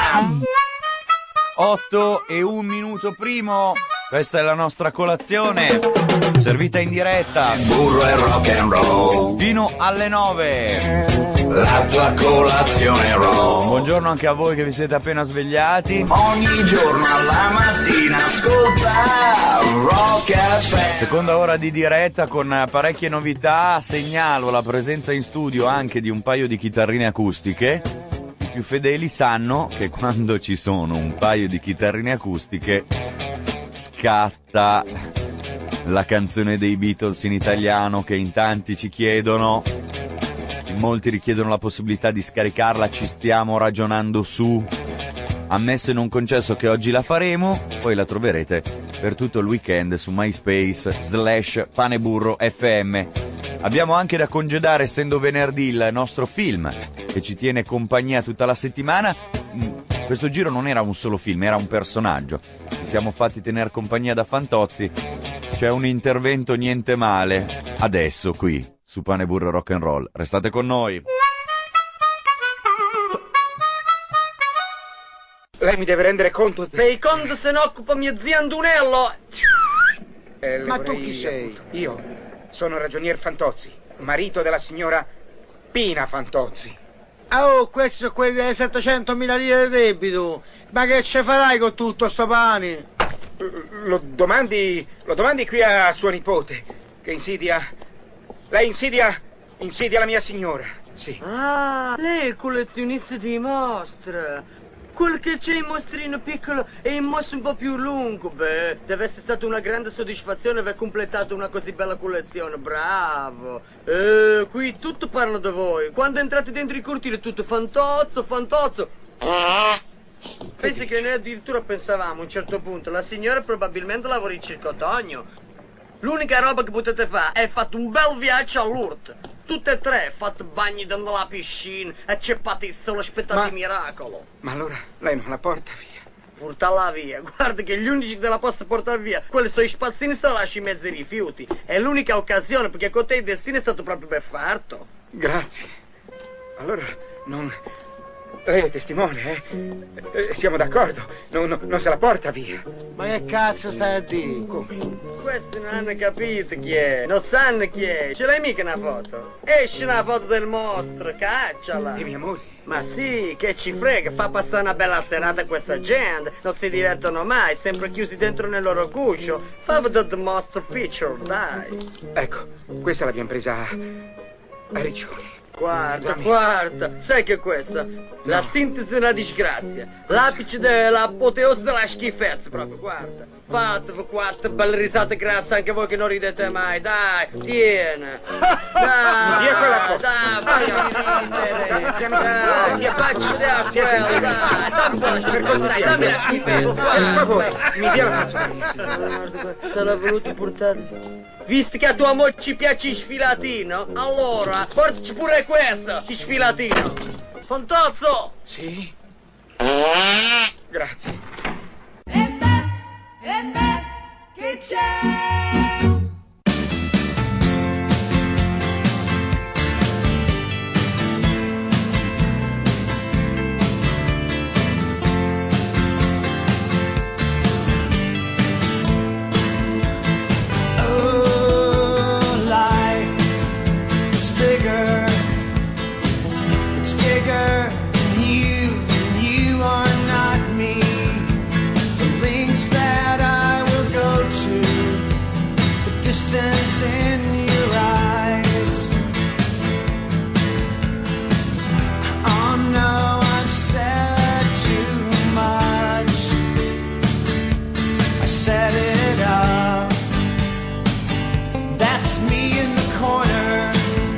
8 e 1 minuto primo, questa è la nostra colazione, servita in diretta. Burro e rock and roll. Fino alle 9. La tua colazione roll. Buongiorno anche a voi che vi siete appena svegliati. Ogni giorno alla mattina ascolta Rock FM. Seconda ora di diretta con parecchie novità. Segnalo la presenza in studio anche di un paio di chitarrine acustiche. I più fedeli sanno che quando ci sono un paio di chitarrine acustiche scatta la canzone dei Beatles in italiano che in tanti ci chiedono. Molti richiedono la possibilità di scaricarla, ci stiamo ragionando su. Ammesso e non concesso che oggi la faremo, poi la troverete per tutto il weekend su MySpace/Paneburro FM. Abbiamo anche da congedare, essendo venerdì, il nostro film che ci tiene compagnia tutta la settimana. Questo giro non era un solo film, era un personaggio. Ci siamo fatti tenere compagnia da Fantozzi. C'è un intervento niente male adesso qui su Paneburro Rock and Roll. Restate con noi. Lei mi deve rendere conto. Dei conti se ne occupa mio zio Andunello. Ma tu chi sei? Io sono ragionier Fantozzi, marito della signora Pina Fantozzi. Oh, questo è quello delle 700.000 lire di debito. Ma che ce farai con tutto sto pane? Lo domandi qui a suo nipote, che insidia. Lei insidia la mia signora, sì. Ah, lei è il collezionista di mostre. Quel che c'è in mostrino piccolo e in mostro un po' più lungo. Beh, deve essere stata una grande soddisfazione aver completato una così bella collezione. Bravo. Qui tutto parla da voi. Quando entrate dentro il cortile tutto fantozzo. Pensi che noi addirittura pensavamo a un certo punto la signora probabilmente lavora in circotogno. L'unica roba che potete fare è fatto un bel viaggio a Lourdes. Tutte e tre, fate bagni dentro la piscina, acceppate il sole, aspettate il miracolo. Ma allora lei non la porta via? Portala via, guarda che gli unici che la posso portare via, quelli sono i spazzini se la lasci in mezzo ai rifiuti. È l'unica occasione perché con te il destino è stato proprio beffardo. Grazie. Allora, non... Lei è testimone, eh? Siamo d'accordo, non se la porta via. Ma che cazzo stai a dire? Come? Questi non hanno capito chi è, non sanno chi è. Ce l'hai mica una foto? Esce una foto del mostro, cacciala. Di mia moglie? Ma sì, che ci frega, fa passare una bella serata a questa gente. Non si divertono mai, sempre chiusi dentro nel loro guscio. Fa vedere the monster picture, dai. Ecco, questa l'abbiamo presa a Riccioli. Guarda, sai che è questa? La sintesi della disgrazia, l'apice dell'apoteosi della schifezza proprio, guarda. Fatevi quattro belle risate grasse anche voi che non ridete mai, dai, tiene. Dai, via quella foto. Dai, facci ridere. Dai, che facci vedere quello, dai, dammi la schifezza, dammi la schifezza, Per favore, mi dia la foto. Se l'ha voluto portare. Visto che a tua moglie ci piace il sfilatino, allora portaci pure questo, il sfilatino. Fantozzo! Sì? Grazie. E beh, che c'è? Distance in your eyes. Oh no, I've said too much. I set it up. That's me in the corner.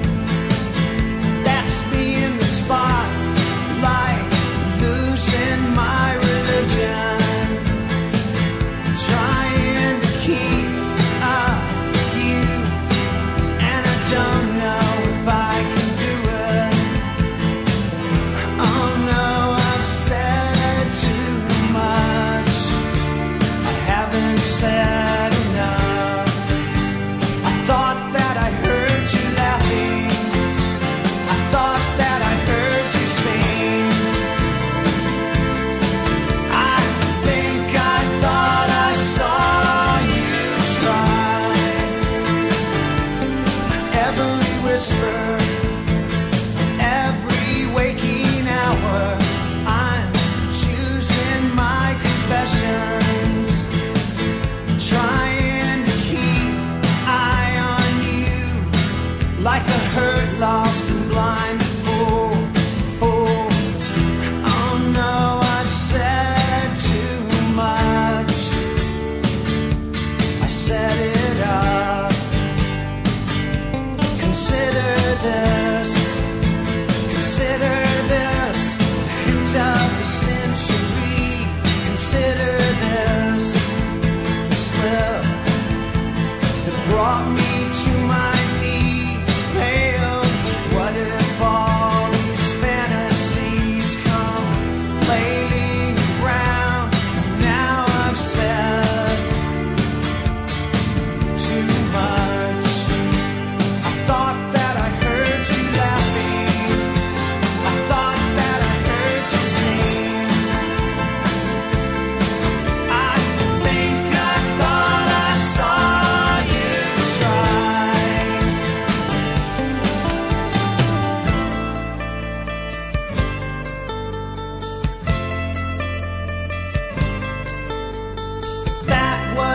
That's me in the spotlight, losing my religion, trying to keep up.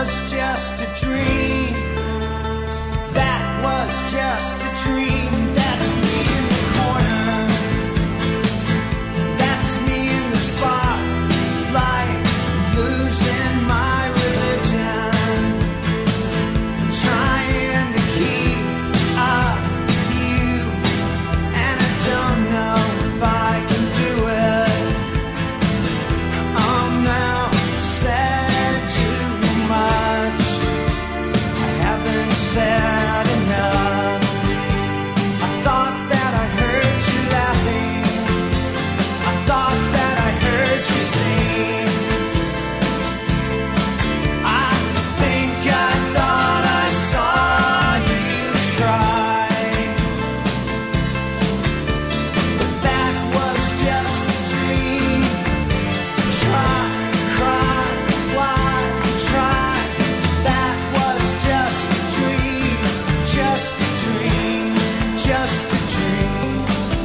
was just a dream. That was just a dream. That's me in the corner. That's me in the spotlight, losing my religion, trying to keep up with you, and I don't know if I can do it. I'm now said too much. I haven't said enough. I thought that I heard you laughing. I thought that I heard you sing. I think I thought I saw you try. But that was just a dream. Try, cry, why try? That was just a dream. Just a dream. Just a dream.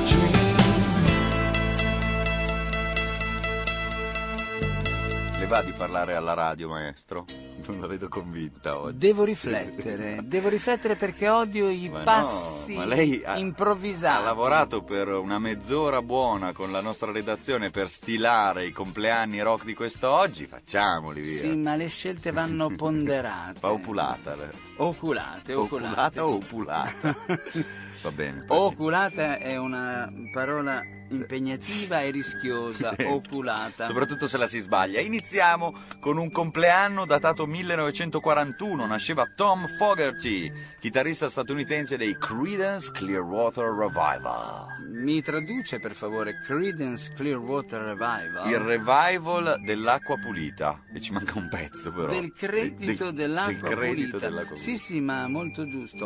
Le va di parlare alla radio, maestro? Non la vedo convinta oggi. Devo riflettere perché odio i Ma no, passi ma lei ha improvvisati. lavorato per una mezz'ora buona con la nostra redazione per stilare i compleanni rock di quest'oggi. Facciamoli, via. Sì, ma le scelte vanno ponderate. Va opulata. Oculate. Oculata o opulata? Va bene. Oculata è una parola impegnativa e rischiosa. Sì. Oculata. Soprattutto se la si sbaglia. Iniziamo con un compleanno datato 1941. Nasceva Tom Fogerty, chitarrista statunitense dei Creedence Clearwater Revival. Mi traduce per favore Creedence Clearwater Revival? Il revival dell'acqua pulita. E ci manca un pezzo però. Del credito dell'acqua del credito pulita. dell'acqua Sì, pulita. sì, ma molto giusto.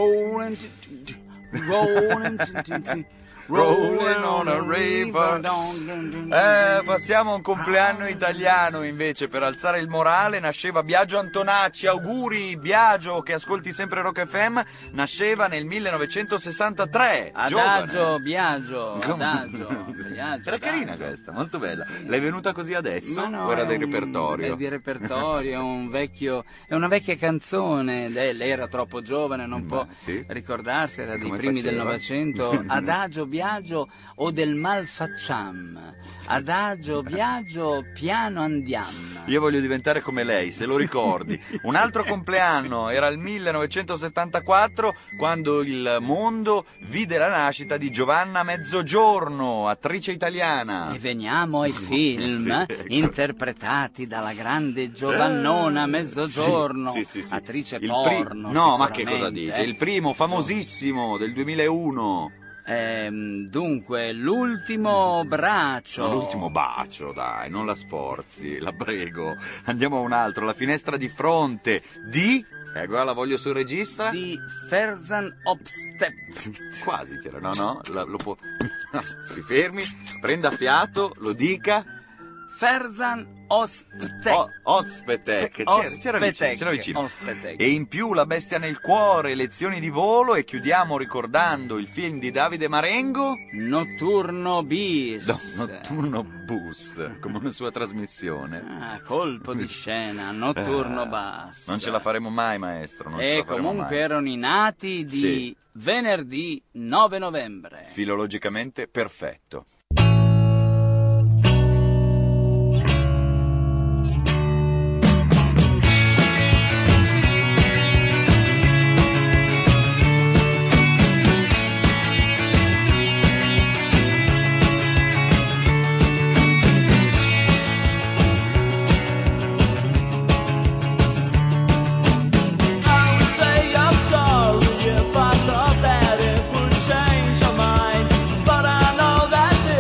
Rolling on a river. Passiamo a un compleanno italiano invece per alzare il morale. Nasceva Biagio Antonacci. Auguri Biagio, che ascolti sempre Rock FM. Nasceva nel 1963. Adagio, Biagio, Come? Biagio. Era carina questa, molto bella. Sì. L'hai venuta così adesso? Ma no, o era del è repertorio? È di repertorio, è una vecchia canzone. Lei era troppo giovane, non può sì. ricordarsi, era dei Come primi del faceva? Novecento. Adagio, Biagio o del malfacciam. Adagio, Biagio, piano andiam. Io voglio diventare come lei, se lo ricordi. Un altro compleanno era il 1974, quando il mondo vide la nascita di Giovanna Mezzogiorno, attrice italiana. E veniamo ai film Sì, ecco. interpretati dalla grande Giovannona Mezzogiorno, Sì. attrice Il porno. no, ma che cosa sicuramente. dice? Il primo famosissimo del 2001. Dunque, l'ultimo braccio. No, l'ultimo bacio, dai, non la sforzi, la prego. Andiamo a un altro, La finestra di fronte di... Ecco, la voglio sul regista. Di Ferzan Obstep. Quasi c'era, no, lo può... Si fermi, prenda fiato, lo dica. Ferzan Ospetek. Ozpetek, c'era vicino. Ospetek. E in più La bestia nel cuore, Lezioni di volo, e chiudiamo ricordando il film di Davide Marengo. Notturno bis. Notturno Bus, come una sua trasmissione. Colpo di scena, Notturno Bus. Non ce la faremo mai, maestro, non ce E la faremo comunque mai. erano i nati di Sì. venerdì 9 novembre. Filologicamente perfetto. But I know that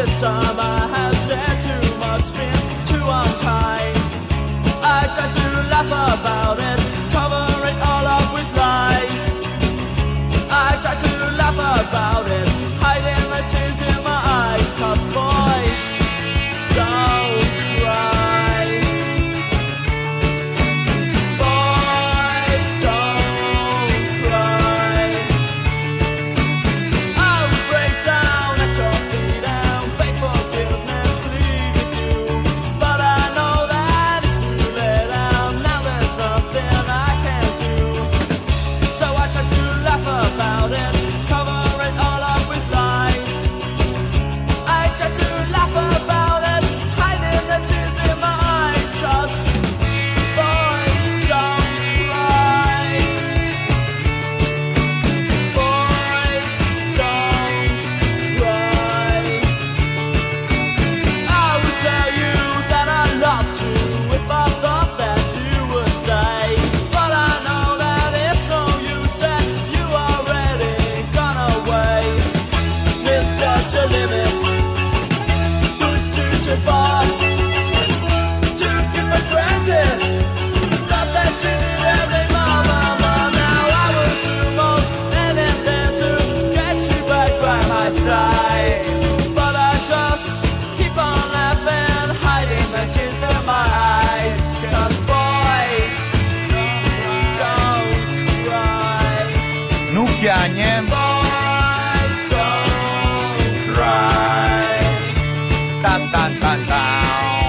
should fall. Took you for granted, thought that you knew every mama. Now I will do most anything to get you back by my side. But I just keep on laughing, hiding the tears in my eyes. 'Cause boys don't cry. Nucchiagne. Boys don't cry. Tan tan tan tan.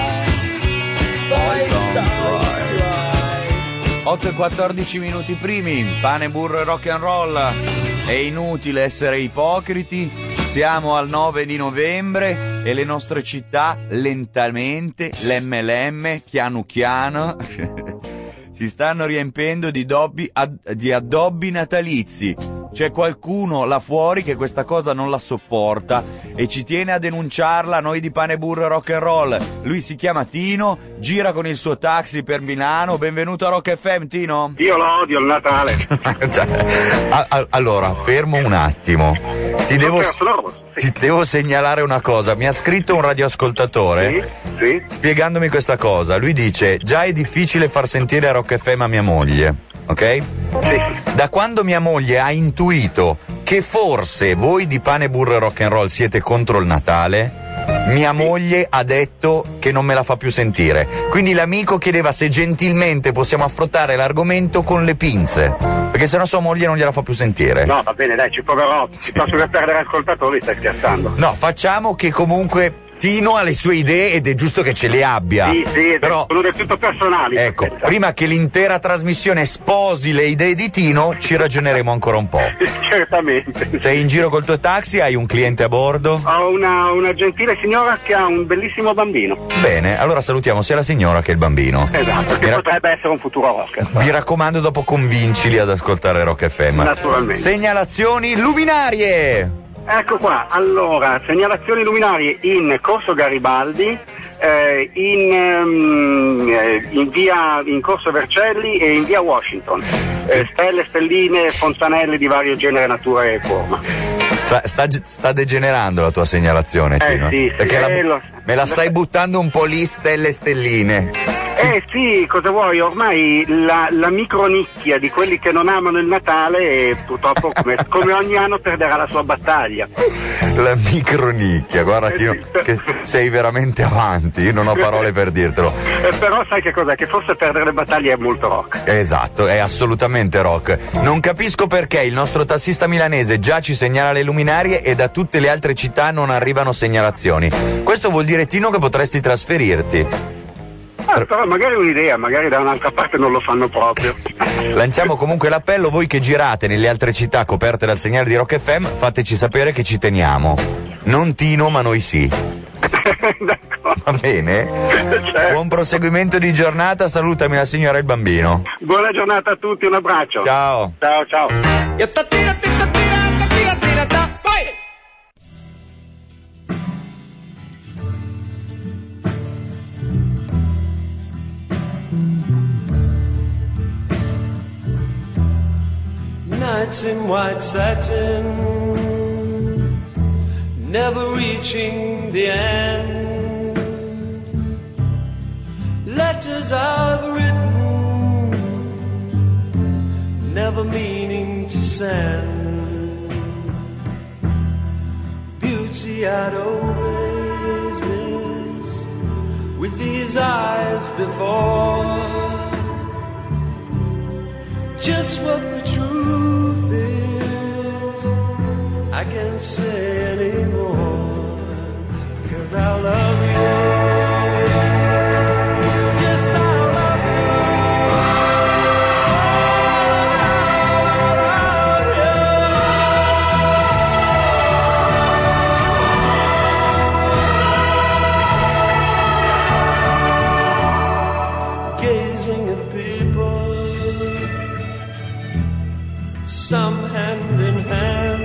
Boys don't cry. 8 e 14 minuti primi, pane, burro e rock and roll. È inutile essere ipocriti, siamo al 9 di novembre e le nostre città lentamente, l'MLM, piano piano, si stanno riempendo di addobbi natalizi. C'è qualcuno là fuori che questa cosa non la sopporta e ci tiene a denunciarla a noi di pane, burro e rock and roll. Lui si chiama Tino, gira con il suo taxi per Milano. Benvenuto a Rock FM, Tino. Io lo odio il Natale. Allora, fermo un attimo. Ti devo segnalare una cosa. Mi ha scritto un radioascoltatore spiegandomi questa cosa. Lui dice: già è difficile far sentire a Rock FM a mia moglie, ok? Sì. Da quando mia moglie ha intuito che forse voi di pane, burro e rock and roll siete contro il Natale, mia moglie ha detto che non me la fa più sentire. Quindi l'amico chiedeva se gentilmente possiamo affrontare l'argomento con le pinze, perché sennò sua moglie non gliela fa più sentire. No, va bene, dai, ci proverò. Piuttosto che perdere ascoltatori, stai scherzando. No, facciamo che comunque Tino ha le sue idee ed è giusto che ce le abbia. Sì, però sono del tutto personali. Ecco, prima che l'intera trasmissione sposi le idee di Tino, ci ragioneremo ancora un po'. Certamente. Sei in giro col tuo taxi? Hai un cliente a bordo? Ho una gentile signora che ha un bellissimo bambino. Bene, allora salutiamo sia la signora che il bambino. Esatto, che potrebbe essere un futuro rocker. Vi raccomando, dopo convincili ad ascoltare Rock FM. Naturalmente. Segnalazioni luminarie! Ecco qua, allora, segnalazioni luminarie in Corso Garibaldi, in Corso Vercelli e in via Washington. Stelle, stelline, fontanelle di vario genere, natura e forma. Sta degenerando la tua segnalazione, Tino. Sì, perché me la stai buttando un po' lì, stelle e stelline. Sì, cosa vuoi? Ormai la micronicchia di quelli che non amano il Natale purtroppo come ogni anno perderà la sua battaglia. La micronicchia, guarda Tino, che sei veramente avanti, io non ho parole per dirtelo. Però sai che cos'è? Che forse perdere le battaglie è molto rock. Esatto, è assolutamente rock. Non capisco perché il nostro tassista milanese già ci segnala le luminarie e da tutte le altre città non arrivano segnalazioni. Questo vuol dire, Tino, che potresti trasferirti. Però magari è un'idea, magari da un'altra parte non lo fanno proprio. Lanciamo comunque l'appello: voi che girate nelle altre città coperte dal segnale di Rock FM, fateci sapere che ci teniamo. Non Tino, ma noi sì. D'accordo. Va bene? Certo. Buon proseguimento di giornata, salutami la signora e il bambino. Buona giornata a tutti, un abbraccio. Ciao. Ciao. Nights in white satin, never reaching the end. Letters I've written, never meaning to send. Beauty I'd always missed with these eyes before. Just what the truth is, I can't say anymore, 'cause I love you. Yes, I love you. I love you. Gazing at people, some hand in hand,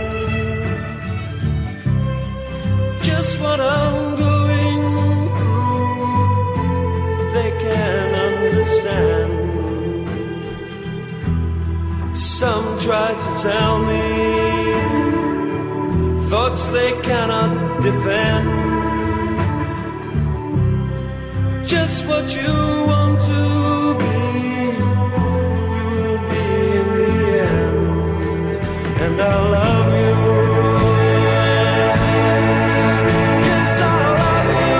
just what I'm going through, they can understand. Some try to tell me thoughts they cannot defend. just what you want to be. You will be in the end, and I love you. Yes, I love you.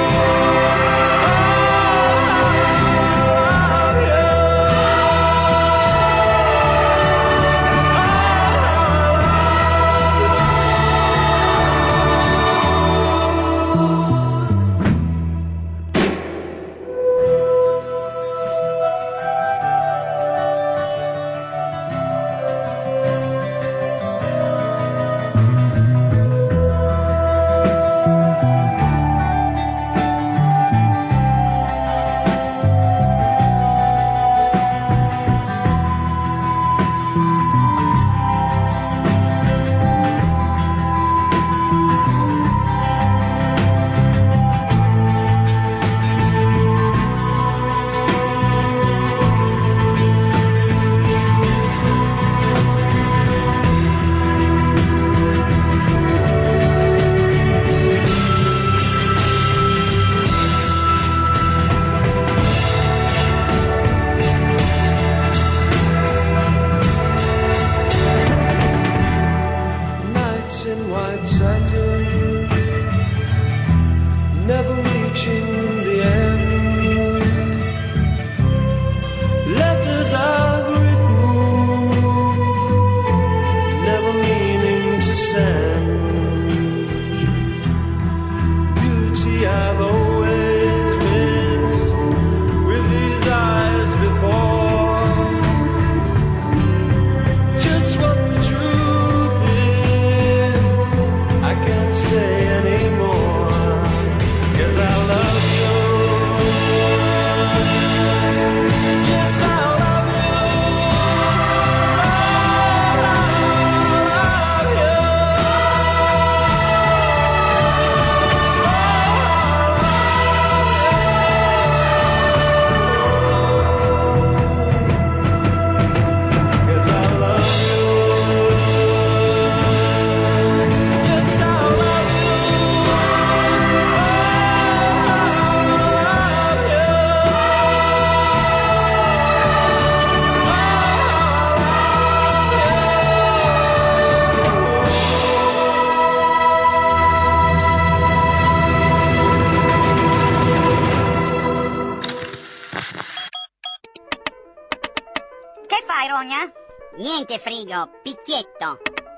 Niente frigo, picchietto.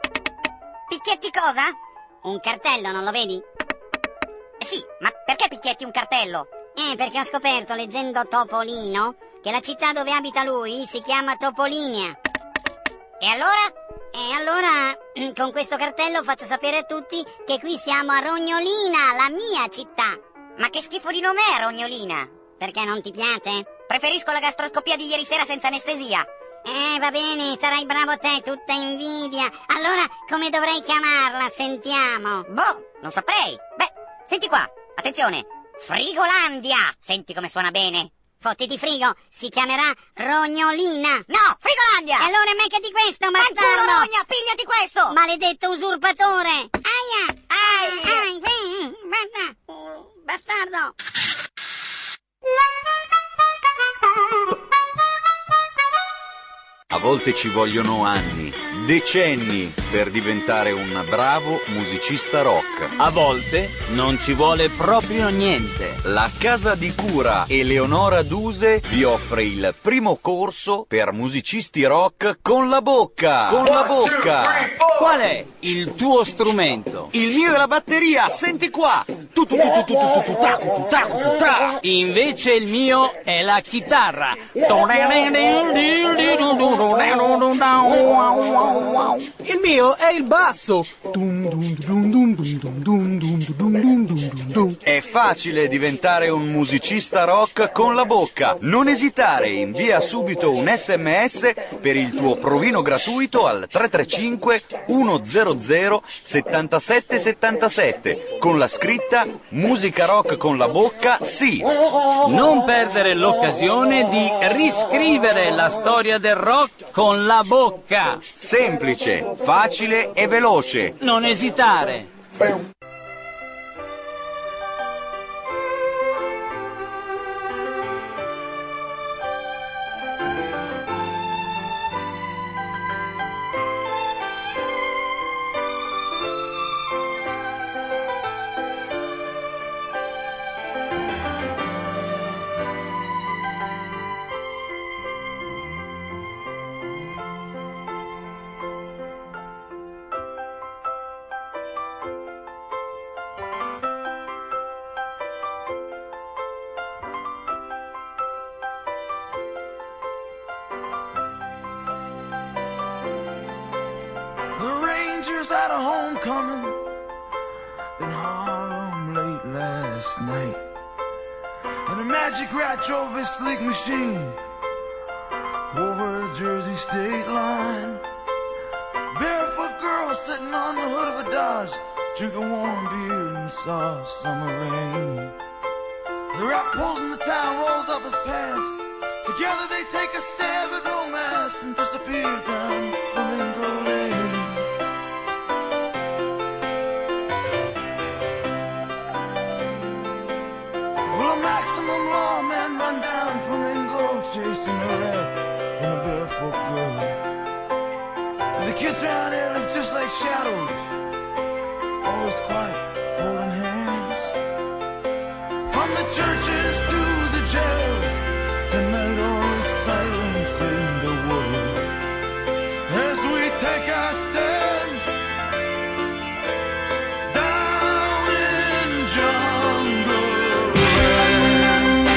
Picchietti cosa? Un cartello, non lo vedi? Sì, ma perché picchietti un cartello? Perché ho scoperto, leggendo Topolino, che la città dove abita lui si chiama Topolinia. E allora, con questo cartello faccio sapere a tutti che qui siamo a Rognolina, la mia città. Ma che schifo di nome è Rognolina? Perché non ti piace? Preferisco la gastroscopia di ieri sera senza anestesia. Va bene, sarai bravo te, tutta invidia. Allora, come dovrei chiamarla? Sentiamo. Boh, non saprei. Beh, senti qua, attenzione. Frigolandia! Senti come suona bene. Fotti di frigo, si chiamerà Rognolina. No, Frigolandia! E allora meccati questo, bastardo! Ma culo, Rogna, pigliati questo! Maledetto usurpatore! Aia! Bastardo! A volte ci vogliono anni, decenni per diventare un bravo musicista rock. A volte non ci vuole proprio niente. La casa di cura Eleonora Duse vi offre il primo corso per musicisti rock con la bocca. Con la bocca. Qual è il tuo strumento? Il mio è la batteria, senti qua. Invece il mio è la chitarra. Il mio è il basso. È facile diventare un musicista rock con la bocca. Non esitare, invia subito un SMS per il tuo provino gratuito al 335 100 77 77 con la scritta musica rock con la bocca, sì. Non perdere l'occasione di riscrivere la storia del rock con la bocca. Semplice, facile e veloce. Non esitare. And a magic rat drove his sleek machine over a Jersey state line. Barefoot girl sitting on the hood of a Dodge, drinking warm beer in the soft summer rain. The rat pulls in the town, rolls up his pants. Together they take a stab at romance and disappear down Flamingo Lane. Well, a maximum lawman run down Flamingo, chasing a rat and a barefoot girl. The kids around here live just like shadows, always quiet, holding hands. From the churches to the jails, tonight all is silence in the world. As we take our stand down in jungle land.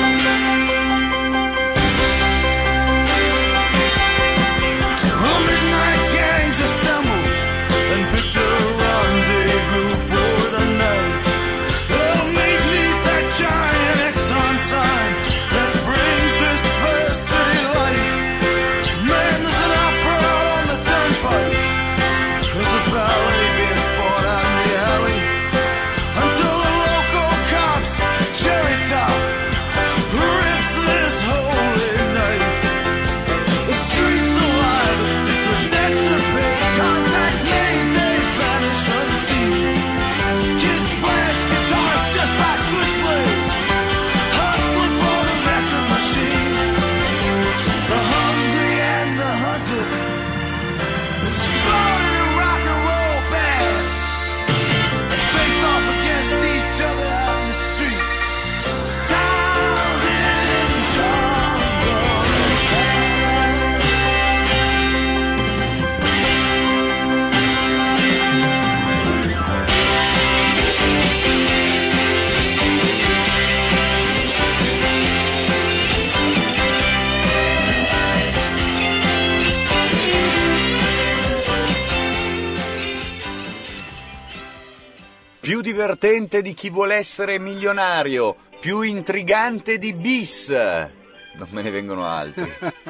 Well, midnight gangs assemble and picked a rendezvous for the night. They'll meet neath that giant Exxon sign that brings this fair city light. Man, there's an opera out on the turnpike. There's a ballet being fought out in the alley until the local cops cherry top rips this holy night. The streets alive, the secret debts are paid, contacts made, they vanish unseen. Kids flash guitars just like switchblades, hustling for the record machine. The hungry and the hunted exploding in rock and roll bands and faced off against each other out in the street down in jungle land. Più divertente di Chi vuole essere milionario, più intrigante di Bis. Non me ne vengono altri.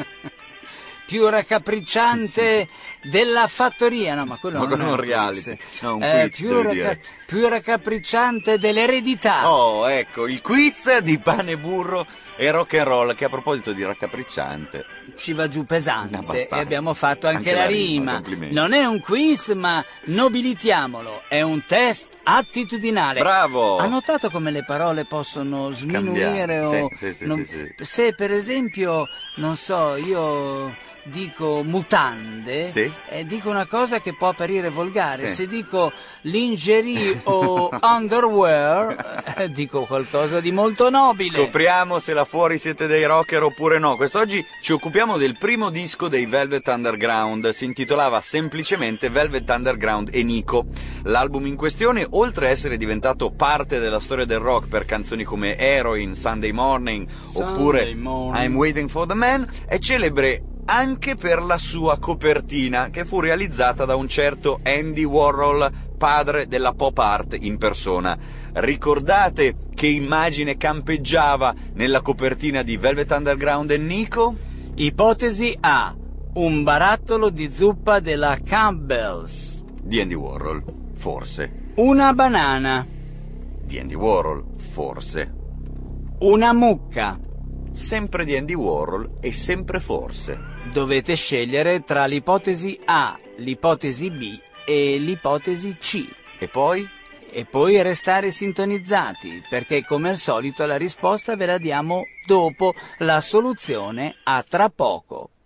Più raccapricciante della fattoria, no, ma quello Ma non quello è è un quiz. reality, no, un quiz, più, devo dire. più raccapricciante dell'eredità. Oh, ecco, il quiz di pane, burro e rock and roll, che a proposito di raccapricciante Ci va giù pesante Abbastanza. e abbiamo fatto anche, Anche la la rima, rima. complimenti. Non è un quiz, ma nobilitiamolo, è un test attitudinale. Bravo! Ha notato come le parole possono sminuire Cambiare, o sì, non- sì. Se per esempio, non so, io dico mutande, Sì. dico una cosa che può apparire volgare. Sì. Se dico lingerie o underwear, dico qualcosa di molto nobile. Scopriamo se là fuori siete dei rocker oppure no. Quest'oggi ci occupiamo del primo disco dei Velvet Underground. Si intitolava semplicemente Velvet Underground e Nico. L'album in questione, oltre a essere diventato parte della storia del rock per canzoni come Heroin, Sunday Morning oppure Morning. I'm Waiting for the Man, è celebre anche per la sua copertina, che fu realizzata da un certo Andy Warhol, padre della pop art in persona. Ricordate che immagine campeggiava nella copertina di Velvet Underground e Nico? Ipotesi A: un barattolo di zuppa della Campbell's. Di Andy Warhol, forse. Una banana. Di Andy Warhol, forse. Una mucca. Sempre di Andy Warhol e sempre forse. Dovete scegliere tra l'ipotesi A, l'ipotesi B e l'ipotesi C. E poi? E poi restare sintonizzati, perché come al solito la risposta ve la diamo dopo la soluzione, a tra poco.